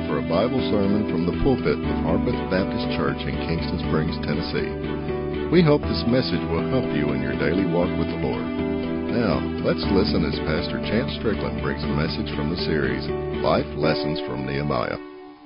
for a Bible sermon from the pulpit of Harpeth Baptist Church in Kingston Springs, Tennessee. We hope this message will help you in your daily walk with the Lord. Now, let's listen as Pastor Chance Strickland brings a message from the series, Life Lessons from Nehemiah.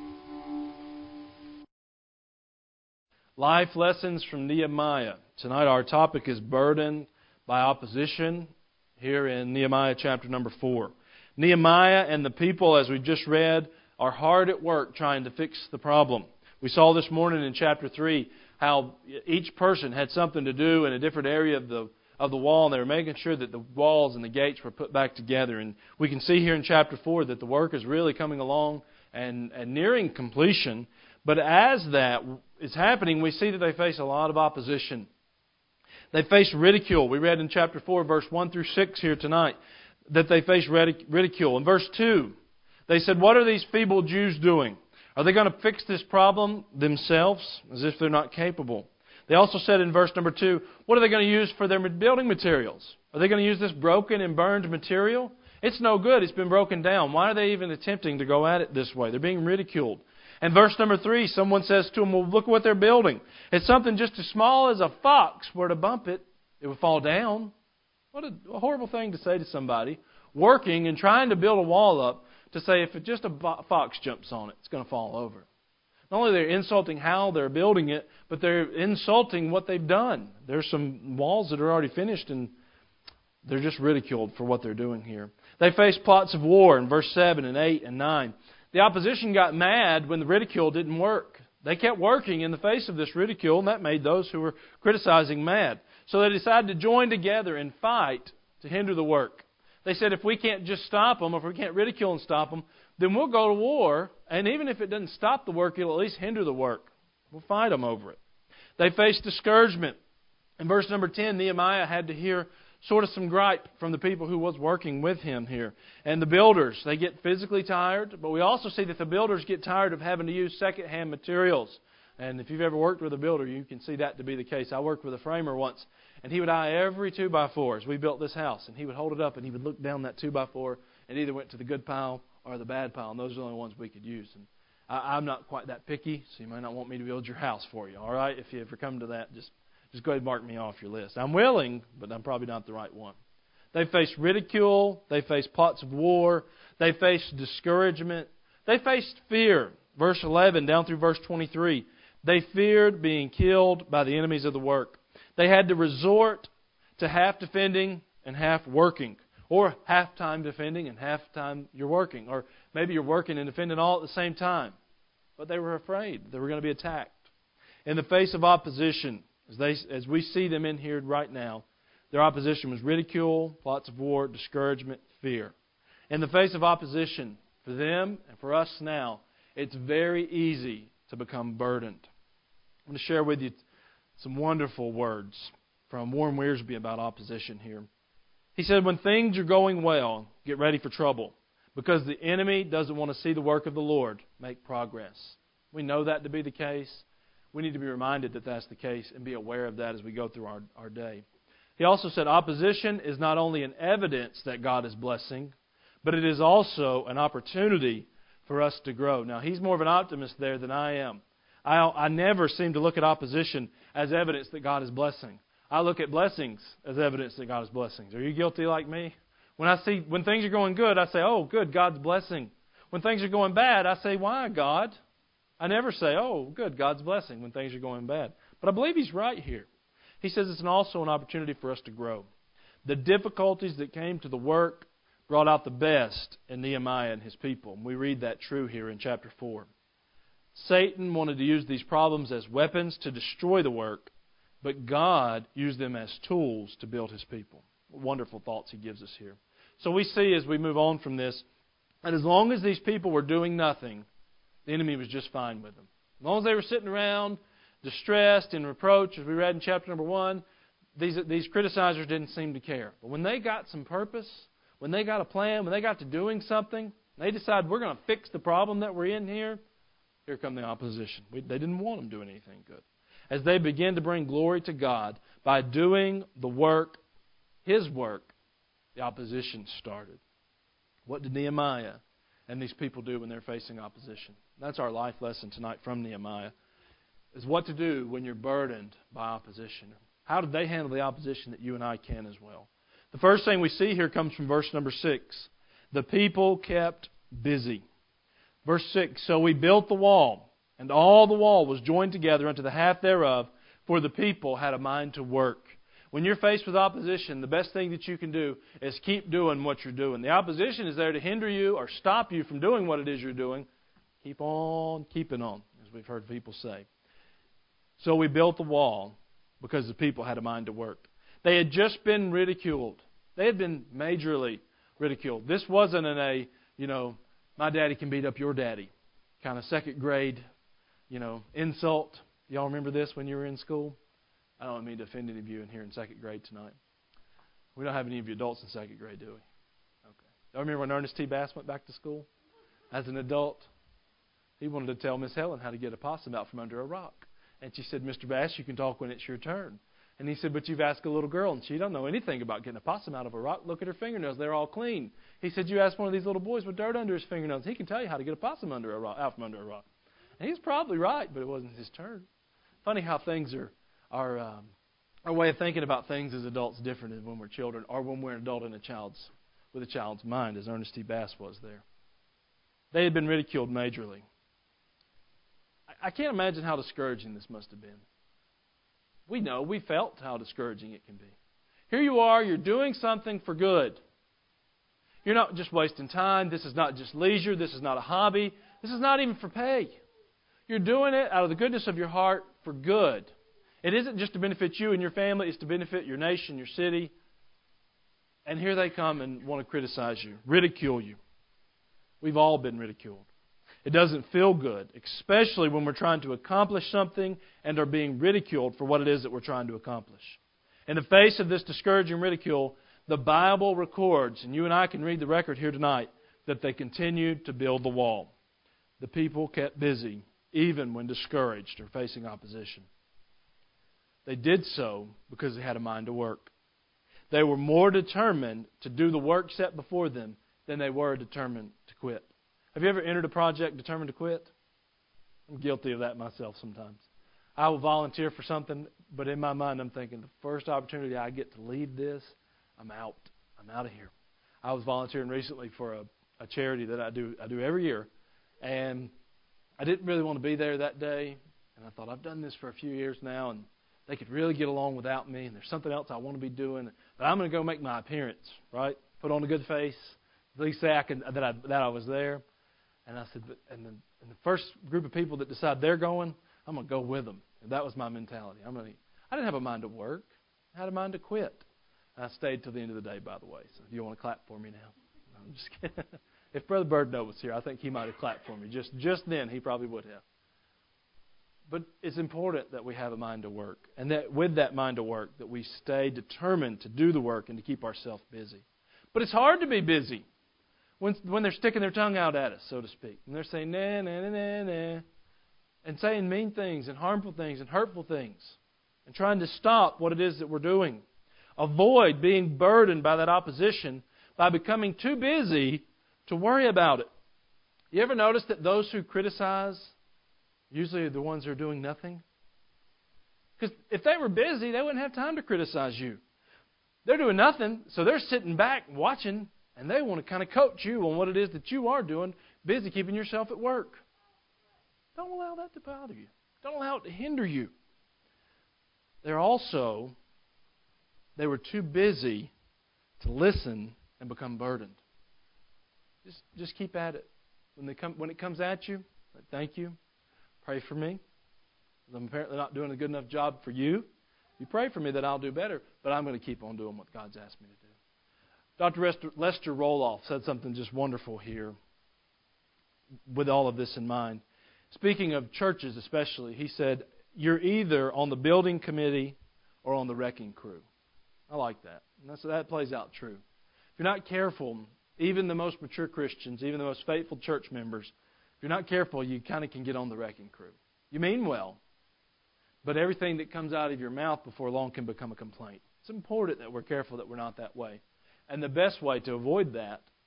Life Lessons from Nehemiah. Tonight our topic is burdened by opposition here in Nehemiah chapter number 4. Nehemiah and the people, as we just read, are hard at work trying to fix the problem. We saw this morning in chapter 3 how each person had something to do in a different area of the wall, and they were making sure that the walls and the gates were put back together. And we can see here in chapter 4 that the work is really coming along and nearing completion. But as that is happening, we see that they face a lot of opposition. They face ridicule. We read in chapter 4, verse 1 through 6 here tonight, that they face ridicule. In verse 2, they said, "What are these feeble Jews doing? Are they going to fix this problem themselves?" As if they're not capable. They also said in verse number 2, "What are they going to use for their building materials? Are they going to use this broken and burned material? It's no good. It's been broken down. Why are they even attempting to go at it this way?" They're being ridiculed. And verse number 3, someone says to them, "Well, look what they're building. It's something just as small as a fox were to bump it, it would fall down." What a horrible thing to say to somebody working and trying to build a wall up, to say if just a fox jumps on it, it's going to fall over. Not only are they insulting how they're building it, but they're insulting what they've done. There's some walls that are already finished, and they're just ridiculed for what they're doing here. They face plots of war in verse 7 and 8 and 9. The opposition got mad when the ridicule didn't work. They kept working in the face of this ridicule, and that made those who were criticizing mad. So they decided to join together and fight to hinder the work. They said, if we can't just stop them, or if we can't ridicule and stop them, then we'll go to war, and even if it doesn't stop the work, it'll at least hinder the work. We'll fight them over it. They faced discouragement. In verse number 10, Nehemiah had to hear sort of some gripe from the people who was working with him here. And the builders, they get physically tired, but we also see that the builders get tired of having to use second-hand materials. And if you've ever worked with a builder, you can see that to be the case. I worked with a framer once, and he would eye every 2x4 as we built this house. And he would hold it up, and he would look down that 2x4, and either went to the good pile or the bad pile. And those are the only ones we could use. And I'm not quite that picky, so you might not want me to build your house for you. All right? If you ever come to that, just go ahead and mark me off your list. I'm willing, but I'm probably not the right one. They faced ridicule. They faced plots of war. They faced discouragement. They faced fear. Verse 11 down through verse 23. They feared being killed by the enemies of the work. They had to resort to half defending and half working. Or half time defending and half time you're working. Or maybe you're working and defending all at the same time. But they were afraid they were going to be attacked. In the face of opposition, as we see them in here right now, their opposition was ridicule, plots of war, discouragement, fear. In the face of opposition, for them and for us now, it's very easy to become burdened. I'm going to share with you some wonderful words from Warren Wiersbe about opposition here. He said, when things are going well, get ready for trouble, because the enemy doesn't want to see the work of the Lord make progress. We know that to be the case. We need to be reminded that that's the case and be aware of that as we go through our day. He also said, opposition is not only an evidence that God is blessing, but it is also an opportunity for us to grow. Now, he's more of an optimist there than I am. I never seem to look at opposition as evidence that God is blessing. I look at blessings as evidence that God is blessing. Are you guilty like me? When things are going good, I say, oh, good, God's blessing. When things are going bad, I say, why, God? I never say, oh, good, God's blessing when things are going bad. But I believe he's right here. He says it's also an opportunity for us to grow. The difficulties that came to the work brought out the best in Nehemiah and his people. And we read that true here in chapter 4. Satan wanted to use these problems as weapons to destroy the work, but God used them as tools to build his people. Wonderful thoughts he gives us here. So we see as we move on from this, that as long as these people were doing nothing, the enemy was just fine with them. As long as they were sitting around, distressed and reproached, as we read in chapter number 1, these criticizers didn't seem to care. But when they got some purpose, when they got a plan, when they got to doing something, they decided we're going to fix the problem that we're in here come the opposition. They didn't want them doing anything good. As they began to bring glory to God by doing the work, his work, the opposition started. What did Nehemiah and these people do when they're facing opposition. That's our life lesson tonight from Nehemiah, is what to do when you're burdened by opposition. How did they handle the opposition that you and I can as well? The first thing we see here comes from verse number 6. The people kept busy. Verse 6, so we built the wall, and all the wall was joined together unto the half thereof, for the people had a mind to work. When you're faced with opposition, the best thing that you can do is keep doing what you're doing. The opposition is there to hinder you or stop you from doing what it is you're doing. Keep on keeping on, as we've heard people say. So we built the wall because the people had a mind to work. They had just been ridiculed. They had been majorly ridiculed. This wasn't my daddy can beat up your daddy kind of second grade, insult. Y'all remember this when you were in school? I don't mean to offend any of you in here in second grade tonight. We don't have any of you adults in second grade, do we? Okay. Y'all remember when Ernest T. Bass went back to school? As an adult, he wanted to tell Miss Helen how to get a possum out from under a rock. And she said, Mr. Bass, you can talk when it's your turn. And he said, but you've asked a little girl, and she don't know anything about getting a possum out of a rock. Look at her fingernails. They're all clean. He said, you asked one of these little boys with dirt under his fingernails. He can tell you how to get a possum out from under a rock. And he's probably right, but it wasn't his turn. Funny how things our way of thinking about things as adults different than when we're children or when we're an adult with a child's mind, as Ernest T. Bass was there. They had been ridiculed majorly. I can't imagine how discouraging this must have been. We felt how discouraging it can be. Here you are, you're doing something for good. You're not just wasting time. This is not just leisure. This is not a hobby. This is not even for pay. You're doing it out of the goodness of your heart for good. It isn't just to benefit you and your family. It's to benefit your nation, your city. And here they come and want to criticize you, ridicule you. We've all been ridiculed. It doesn't feel good, especially when we're trying to accomplish something and are being ridiculed for what it is that we're trying to accomplish. In the face of this discouraging ridicule, the Bible records, and you and I can read the record here tonight, that they continued to build the wall. The people kept busy, even when discouraged or facing opposition. They did so because they had a mind to work. They were more determined to do the work set before them than they were determined to quit. Have you ever entered a project determined to quit? I'm guilty of that myself sometimes. I will volunteer for something, but in my mind I'm thinking, the first opportunity I get to leave this, I'm out. I'm out of here. I was volunteering recently for a charity that I do every year, and I didn't really want to be there that day, and I thought, I've done this for a few years now, and they could really get along without me, and there's something else I want to be doing, but I'm going to go make my appearance, right? Put on a good face, at least say that I was there. And I said, and the first group of people that decide they're going, I'm going to go with them. And that was my mentality. I didn't have a mind to work. I had a mind to quit. And I stayed till the end of the day, by the way. So if you want to clap for me now. No, I'm just kidding. If Brother Birdnow was here, I think he might have clapped for me. Just then, he probably would have. But it's important that we have a mind to work. And that with that mind to work, that we stay determined to do the work and to keep ourselves busy. But it's hard to be busy when they're sticking their tongue out at us, so to speak. And they're saying, nah, nah, nah, nah, nah. And saying mean things and harmful things and hurtful things. And trying to stop what it is that we're doing. Avoid being burdened by that opposition by becoming too busy to worry about it. You ever notice that those who criticize usually are the ones who are doing nothing? Because if they were busy, they wouldn't have time to criticize you. They're doing nothing, so they're sitting back watching, and they want to kind of coach you on what it is that you are doing, busy keeping yourself at work. Don't allow that to bother you. Don't allow it to hinder you. They were too busy to listen and become burdened. Just keep at it. When it comes at you, thank you. Pray for me. I'm apparently not doing a good enough job for you. You pray for me that I'll do better, but I'm going to keep on doing what God's asked me to do. Dr. Lester Roloff said something just wonderful here with all of this in mind. Speaking of churches especially, he said, you're either on the building committee or on the wrecking crew. I like that. And that plays out true. If you're not careful, even the most mature Christians, even the most faithful church members, if you're not careful, you kind of can get on the wrecking crew. You mean well, but everything that comes out of your mouth before long can become a complaint. It's important that we're careful that we're not that way. And the best way to avoid that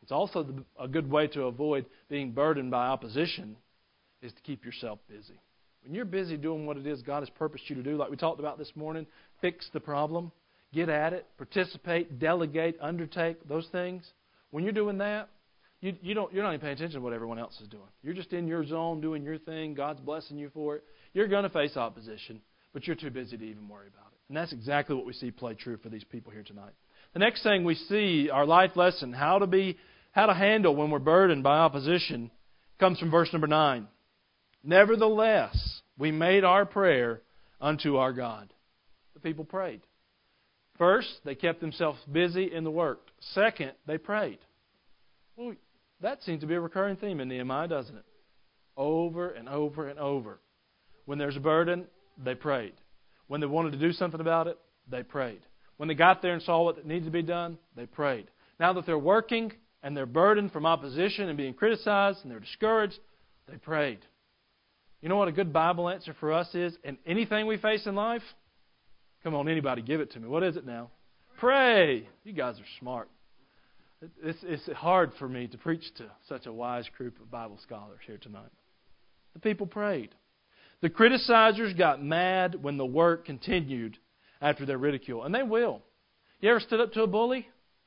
It's also a good way to avoid being burdened by opposition is to keep yourself busy. When you're busy doing what it is God has purposed you to do, like we talked about this morning, fix the problem, get at it, participate, delegate, undertake, those things. When you're doing that, you're not even paying attention to what everyone else is doing. You're just in your zone doing your thing. God's blessing you for it. You're going to face opposition, but you're too busy to even worry about it. And that's exactly what we see play true for these people here tonight. The next thing we see, our life lesson, how to handle when we're burdened by opposition, comes from verse number 9. Nevertheless, we made our prayer unto our God. The people prayed. First, they kept themselves busy in the work. Second, they prayed. Well, that seems to be a recurring theme in Nehemiah, doesn't it? Over and over and over. When there's a burden, they prayed. When they wanted to do something about it, they prayed. When they got there and saw what needed to be done, they prayed. Now that they're working and they're burdened from opposition and being criticized and they're discouraged, they prayed. You know what a good Bible answer for us is? In anything we face in life? Come on, anybody, give it to me. What is it now? Pray. You guys are smart. It's hard for me to preach to such a wise group of Bible scholars here tonight. The people prayed. The criticizers got mad when the work continued after their ridicule. And they will. You ever stood up to a bully?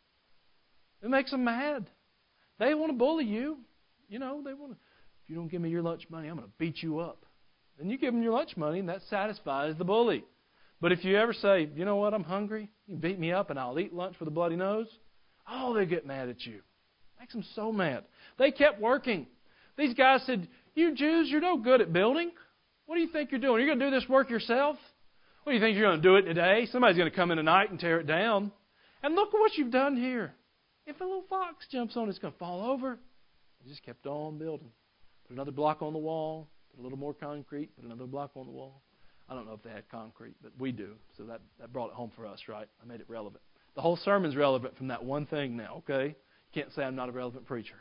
It makes them mad. They want to bully you. You know, they want to, if you don't give me your lunch money, I'm going to beat you up. And you give them your lunch money, and that satisfies the bully. But if you ever say, you know what, I'm hungry, you beat me up and I'll eat lunch with a bloody nose, oh, they get mad at you. Makes them so mad. They kept working. These guys said, you Jews, you're no good at building. What do you think you're doing? You're going to do this work yourself? What do you think you're going to do it today? Somebody's going to come in tonight and tear it down. And look at what you've done here. If a little fox jumps on it, it's going to fall over. They just kept on building. Put another block on the wall. Put a little more concrete. Put another block on the wall. I don't know if they had concrete, but we do. So that brought it home for us, right? I made it relevant. The whole sermon's relevant from that one thing now, okay? You can't say I'm not a relevant preacher.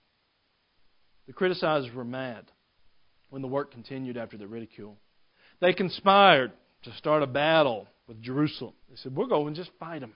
The criticizers were mad when the work continued after the ridicule. They conspired to start a battle with Jerusalem. They said, we're going to just fight them.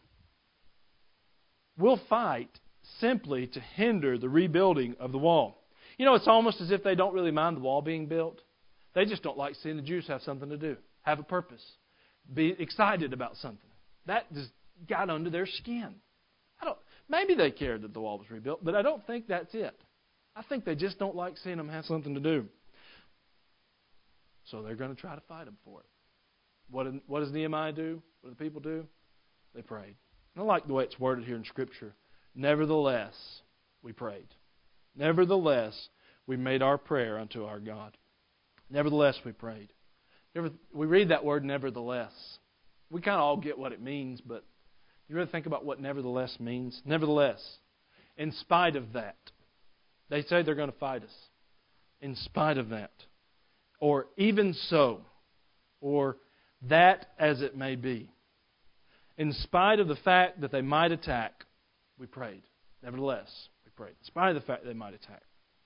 We'll fight simply to hinder the rebuilding of the wall. You know, it's almost as if they don't really mind the wall being built. They just don't like seeing the Jews have something to do, have a purpose, be excited about something. That just got under their skin. Maybe they cared that the wall was rebuilt, but I don't think that's it. I think they just don't like seeing them have something to do. So they're going to try to fight them for it. What does Nehemiah do? What do the people do? They prayed. And I like the way it's worded here in Scripture. Nevertheless, we prayed. Nevertheless, we made our prayer unto our God. Nevertheless, we prayed. We read that word nevertheless. We kind of all get what it means, but you really think about what nevertheless means? Nevertheless, in spite of that, they say they're going to fight us. In spite of that. Or even so. Or that as it may be. In spite of the fact that they might attack, we prayed. Nevertheless, we prayed. In spite of the fact they might attack.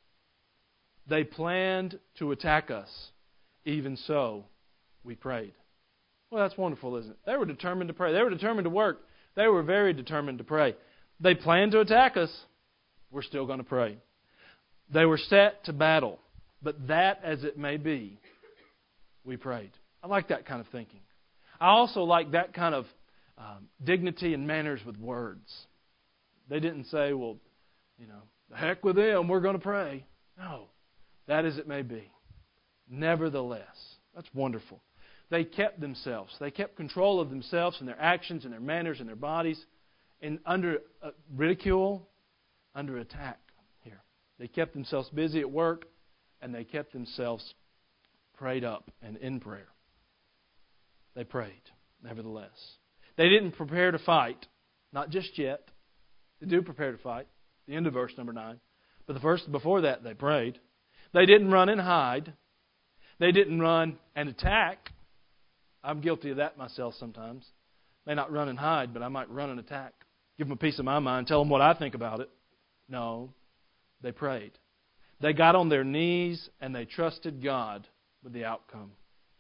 They planned to attack us. Even so, we prayed. Well, that's wonderful, isn't it? They were determined to pray. They were determined to work. They were very determined to pray. They planned to attack us. We're still going to pray. They were set to battle. But that as it may be, we prayed. I like that kind of thinking. I also like that kind of dignity and manners with words. They didn't say, well, the heck with them, we're going to pray. No, that as it may be. Nevertheless, that's wonderful. They kept themselves. They kept control of themselves and their actions and their manners and their bodies and under ridicule, under attack here. They kept themselves busy at work and they kept themselves prayed up and in prayer. They prayed, nevertheless. They didn't prepare to fight, not just yet. They do prepare to fight, the end of verse number 9. But the verse before that, they prayed. They didn't run and hide. They didn't run and attack. I'm guilty of that myself sometimes. May not run and hide, but I might run and attack. Give them a piece of my mind, tell them what I think about it. No, they prayed. They got on their knees and they trusted God with the outcome.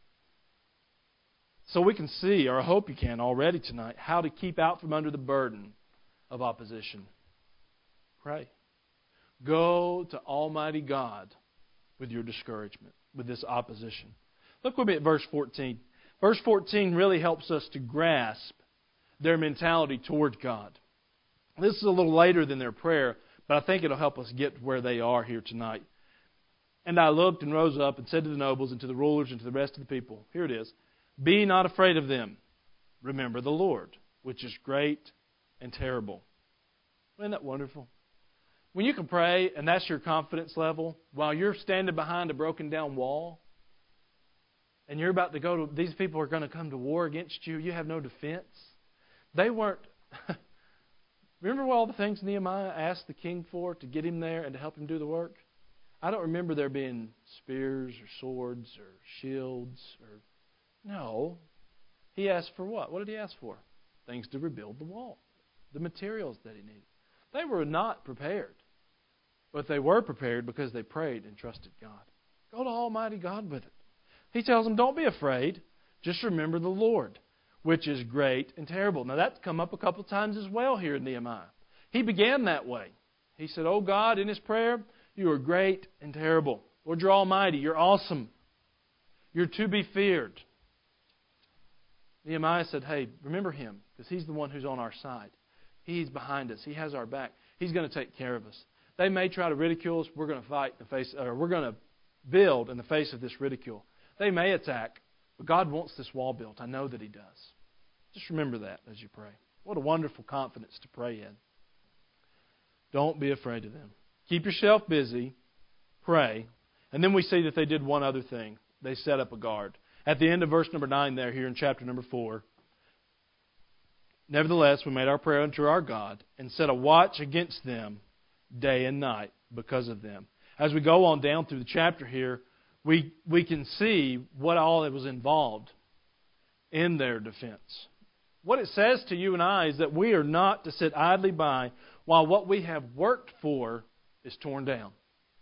So we can see, or I hope you can already tonight, how to keep out from under the burden of opposition. Pray. Go to Almighty God with your discouragement, with this opposition. Look with me at verse 14. Verse 14 really helps us to grasp their mentality toward God. This is a little later than their prayer, but I think it'll help us get where they are here tonight. And I looked and rose up and said to the nobles and to the rulers and to the rest of the people, here it is, be not afraid of them. Remember the Lord, which is great and terrible. Isn't that wonderful? When you can pray and that's your confidence level, while you're standing behind a broken down wall, and you're about to go to, these people are going to come to war against you, you have no defense. They weren't, remember all the things Nehemiah asked the king for to get him there and to help him do the work? I don't remember there being spears or swords or shields or, no. He asked for what? What did he ask for? Things to rebuild the wall, the materials that he needed. They were not prepared, but they were prepared because they prayed and trusted God. Go to Almighty God with it. He tells them, don't be afraid. Just remember the Lord, which is great and terrible. Now, that's come up a couple times as well here in Nehemiah. He began that way. He said, oh God, in his prayer, you are great and terrible. Lord, you're almighty. You're awesome. You're to be feared. Nehemiah said, hey, remember him, because he's the one who's on our side. He's behind us. He has our back. He's going to take care of us. They may try to ridicule us. We're going to fight in the face, or we're going to build in the face of this ridicule. They may attack, but God wants this wall built. I know that He does. Just remember that as you pray. What a wonderful confidence to pray in. Don't be afraid of them. Keep yourself busy. Pray. And then we see that they did one other thing. They set up a guard. At the end of verse number 9 there, here in chapter number 4, nevertheless, we made our prayer unto our God and set a watch against them day and night because of them. As we go on down through the chapter here, we can see what all that was involved in their defense. What it says to you and I is that we are not to sit idly by while what we have worked for is torn down.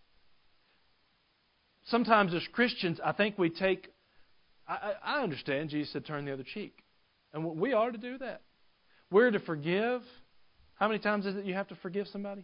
Sometimes as Christians, I think we take... I understand Jesus said turn the other cheek. And we are to do that. We're to forgive. How many times is it you have to forgive somebody?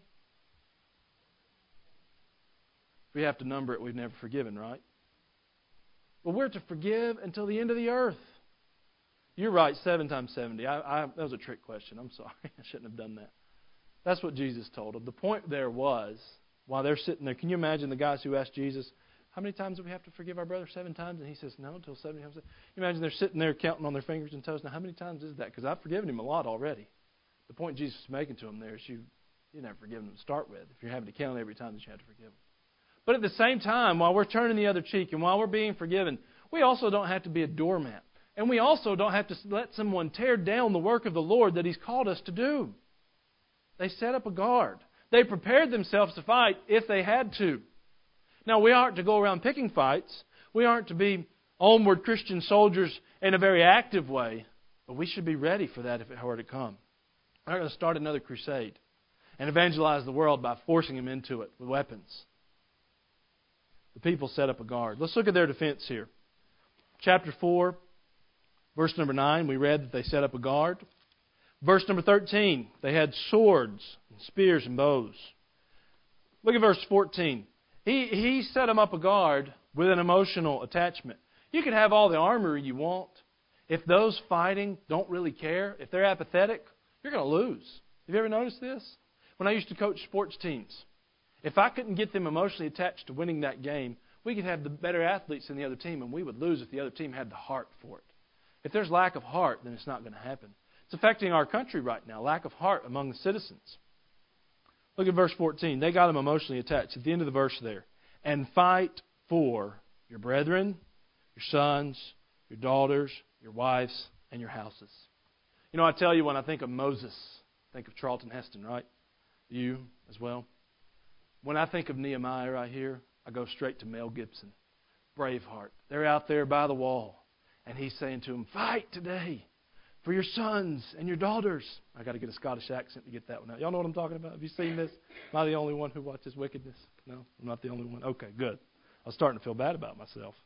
If we have to number it, we've never forgiven, right? Well, we're to forgive until the end of the earth. You're right, 7 times 70. That was a trick question. I'm sorry. I shouldn't have done that. That's what Jesus told them. The point there was, while they're sitting there, can you imagine the guys who asked Jesus, how many times do we have to forgive our brother? 7 times? And he says, no, until 70 times. You imagine they're sitting there counting on their fingers and toes. Now, how many times is that? Because I've forgiven him a lot already. The point Jesus was making to him there is you never forgiven him to start with if you're having to count every time that you had to forgive him. But at the same time, while we're turning the other cheek and while we're being forgiven, we also don't have to be a doormat. And we also don't have to let someone tear down the work of the Lord that He's called us to do. They set up a guard. They prepared themselves to fight if they had to. Now, we aren't to go around picking fights. We aren't to be onward Christian soldiers in a very active way. But we should be ready for that if it were to come. We're not going to start another crusade and evangelize the world by forcing them into it with weapons. The people set up a guard. Let's look at their defense here. Chapter 4, verse number 9, we read that they set up a guard. Verse number 13, they had swords and spears and bows. Look at verse 14. He set them up a guard with an emotional attachment. You can have all the armor you want. If those fighting don't really care, if they're apathetic, you're going to lose. Have you ever noticed this? When I used to coach sports teams, if I couldn't get them emotionally attached to winning that game, we could have the better athletes in the other team, and we would lose if the other team had the heart for it. If there's lack of heart, then it's not going to happen. It's affecting our country right now, lack of heart among the citizens. Look at verse 14. They got them emotionally attached. At the end of the verse there. And fight for your brethren, your sons, your daughters, your wives, and your houses. You know, I tell you, when I think of Moses, I think of Charlton Heston, right? You as well. When I think of Nehemiah right here, I go straight to Mel Gibson, Braveheart. They're out there by the wall, and he's saying to them, fight today for your sons and your daughters. I got to get a Scottish accent to get that one out. Y'all know what I'm talking about? Have you seen this? Am I the only one who watches wickedness? No, I'm not the only one. Okay, good. I was starting to feel bad about myself.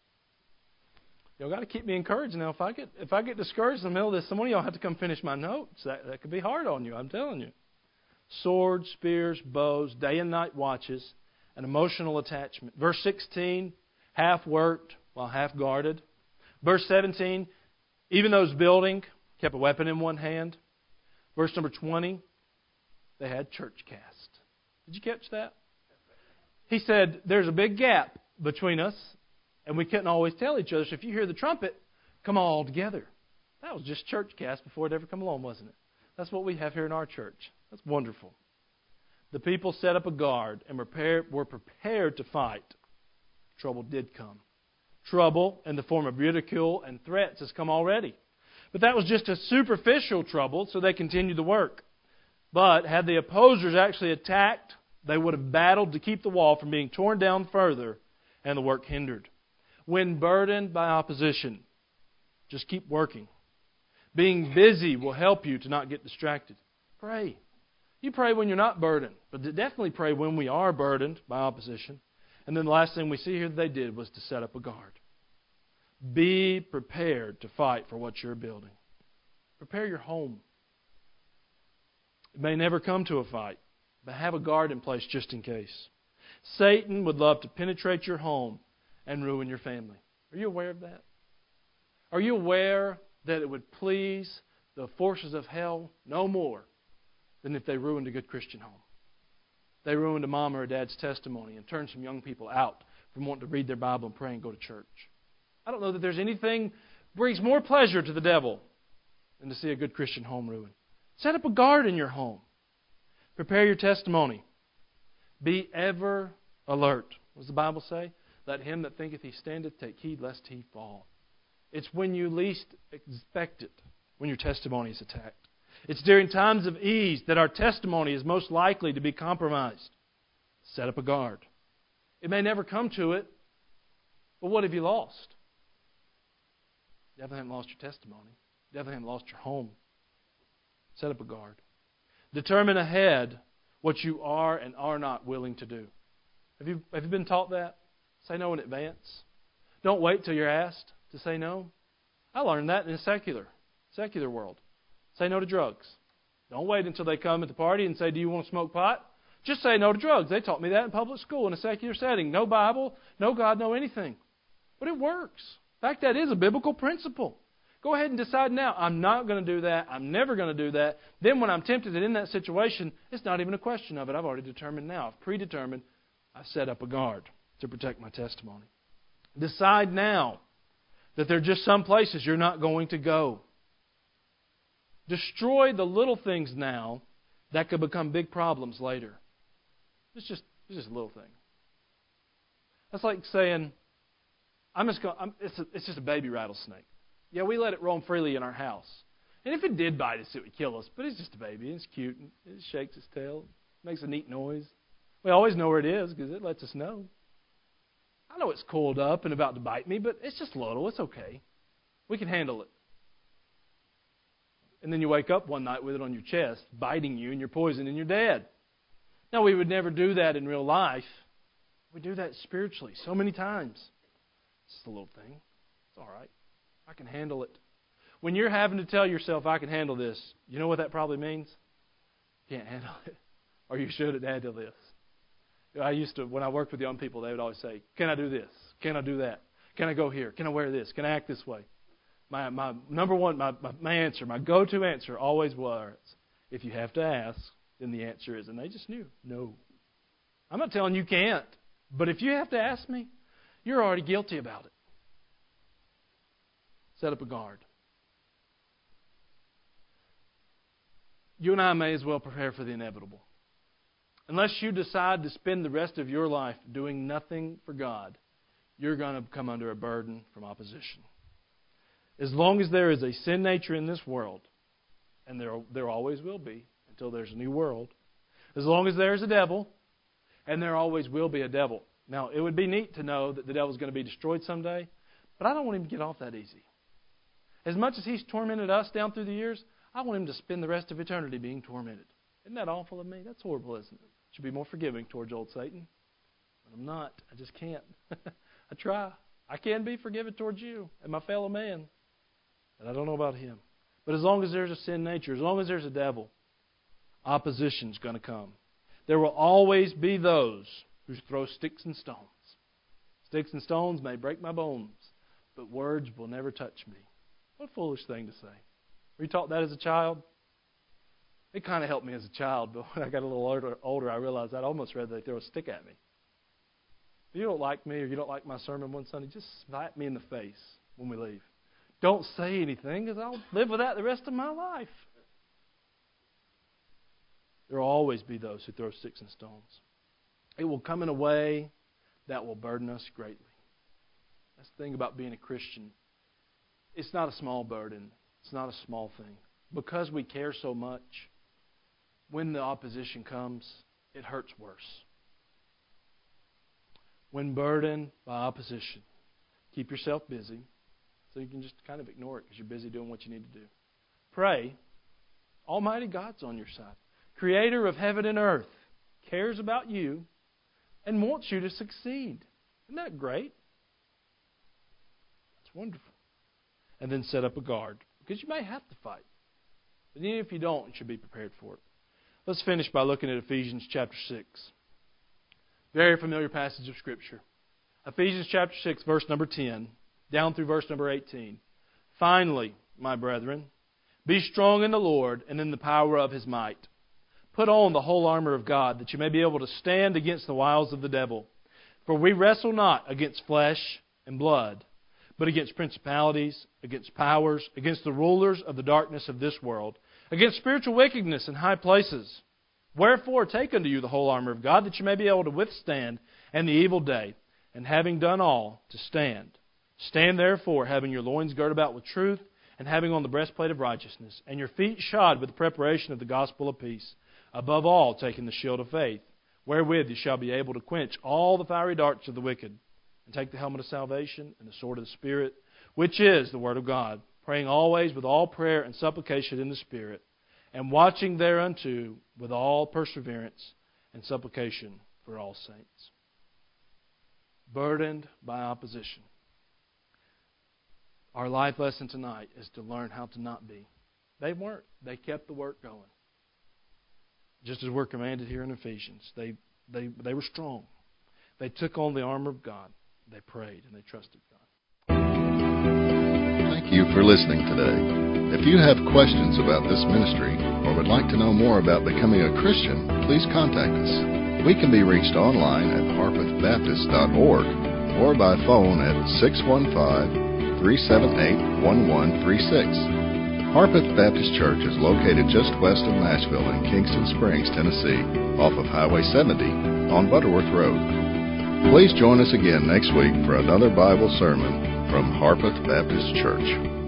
Y'all got to keep me encouraged now. If I get discouraged in the middle of this, some of y'all have to come finish my notes. That could be hard on you, I'm telling you. swords, spears, bows, day and night watches, and emotional attachment. Verse 16, half worked while half guarded. Verse 17, even those building kept a weapon in one hand. Verse number 20, they had church cast. Did you catch that? He said, there's a big gap between us, and we couldn't always tell each other. So if you hear the trumpet, come all together. That was just church cast before it ever come along, wasn't it? That's what we have here in our church. That's wonderful. The people set up a guard and were prepared to fight. Trouble did come. Trouble in the form of ridicule and threats has come already. But that was just a superficial trouble, so they continued to work. But had the opposers actually attacked, they would have battled to keep the wall from being torn down further and the work hindered. When burdened by opposition, just keep working. Being busy will help you to not get distracted. Pray. You pray when you're not burdened, but definitely pray when we are burdened by opposition. And then the last thing we see here that they did was to set up a guard. Be prepared to fight for what you're building. Prepare your home. It may never come to a fight, but have a guard in place just in case. Satan would love to penetrate your home and ruin your family. Are you aware of that? Are you aware that it would please the forces of hell no more than if they ruined a good Christian home? They ruined a mom or a dad's testimony and turned some young people out from wanting to read their Bible and pray and go to church. I don't know that there's anything brings more pleasure to the devil than to see a good Christian home ruined. Set up a guard in your home. Prepare your testimony. Be ever alert. What does the Bible say? Let him that thinketh he standeth take heed lest he fall. It's when you least expect it, when your testimony is attacked. It's during times of ease that our testimony is most likely to be compromised. Set up a guard. It may never come to it, but what have you lost? You definitely haven't lost your testimony. You definitely haven't lost your home. Set up a guard. Determine ahead what you are and are not willing to do. Have you been taught that? Say no in advance. Don't wait till you're asked to say no. I learned that in a secular world. Say no to drugs. Don't wait until they come at the party and say, do you want to smoke pot? Just say no to drugs. They taught me that in public school in a secular setting. No Bible, no God, no anything. But it works. In fact, that is a biblical principle. Go ahead and decide now, I'm not going to do that. I'm never going to do that. Then when I'm tempted and in that situation, it's not even a question of it. I've already determined now. I've predetermined. I've set up a guard to protect my testimony. Decide now that there are just some places you're not going to go. Destroy the little things now that could become big problems later. It's just a little thing. That's like saying, it's just a baby rattlesnake. Yeah, we let it roam freely in our house. And if it did bite us, it would kill us. But it's just a baby. It's cute. It shakes its tail. Makes a neat noise. We always know where it is because it lets us know. I know it's coiled up and about to bite me, but it's just little. It's okay. We can handle it. And then you wake up one night with it on your chest, biting you, and you're poisoned and you're dead. Now, we would never do that in real life. We do that spiritually so many times. It's just a little thing. It's all right. I can handle it. When you're having to tell yourself, I can handle this, you know what that probably means? You can't handle it. Or you shouldn't handle this. When I worked with young people, they would always say, can I do this? Can I do that? Can I go here? Can I wear this? Can I act this way? My number one, my answer, my go-to answer always was, if you have to ask, then the answer is, and they just knew, no. I'm not telling you can't, but if you have to ask me, you're already guilty about it. Set up a guard. You and I may as well prepare for the inevitable. Unless you decide to spend the rest of your life doing nothing for God, you're going to come under a burden from opposition. As long as there is a sin nature in this world, and there always will be until there's a new world, as long as there's a devil, and there always will be a devil. Now, it would be neat to know that the devil's going to be destroyed someday, but I don't want him to get off that easy. As much as he's tormented us down through the years, I want him to spend the rest of eternity being tormented. Isn't that awful of me? That's horrible, isn't it? Should be more forgiving towards old Satan. But I'm not. I just can't. I try. I can be forgiven towards you and my fellow man. And I don't know about him. But as long as there's a sin nature, as long as there's a devil, opposition's going to come. There will always be those who throw sticks and stones. Sticks and stones may break my bones, but words will never touch me. What a foolish thing to say. Were you taught that as a child? It kind of helped me as a child, but when I got a little older, I realized I'd almost rather they throw a stick at me. If you don't like me or you don't like my sermon one Sunday, just slap me in the face when we leave. Don't say anything, because I'll live with that the rest of my life. There will always be those who throw sticks and stones. It will come in a way that will burden us greatly. That's the thing about being a Christian. It's not a small burden. It's not a small thing. Because we care so much, when the opposition comes, it hurts worse. When burdened by opposition, keep yourself busy so you can just kind of ignore it because you're busy doing what you need to do. Pray. Almighty God's on your side. Creator of heaven and earth cares about you and wants you to succeed. Isn't that great? That's wonderful. And then set up a guard, because you may have to fight. But even if you don't, you should be prepared for it. Let's finish by looking at Ephesians chapter 6. Very familiar passage of Scripture. Ephesians chapter 6, verse number 10, down through verse number 18. Finally, my brethren, be strong in the Lord and in the power of His might. Put on the whole armor of God, that you may be able to stand against the wiles of the devil. For we wrestle not against flesh and blood, but against principalities, against powers, against the rulers of the darkness of this world, against spiritual wickedness in high places. Wherefore take unto you the whole armor of God, that you may be able to withstand in the evil day, and having done all, to stand. Stand therefore, having your loins girt about with truth, and having on the breastplate of righteousness, and your feet shod with the preparation of the gospel of peace. Above all, taking the shield of faith, wherewith you shall be able to quench all the fiery darts of the wicked, and take the helmet of salvation and the sword of the Spirit, which is the Word of God, praying always with all prayer and supplication in the Spirit, and watching thereunto with all perseverance and supplication for all saints. Burdened by opposition. Our life lesson tonight is to learn how to not be. They weren't. They kept the work going. Just as we're commanded here in Ephesians. They were strong. They took on the armor of God. They prayed and they trusted God. Thank you for listening today. If you have questions about this ministry or would like to know more about becoming a Christian, please contact us. We can be reached online at harpethbaptist.org or by phone at 615-378-1136. Harpeth Baptist Church is located just west of Nashville in Kingston Springs, Tennessee, off of Highway 70 on Butterworth Road. Please join us again next week for another Bible sermon from Harpeth Baptist Church.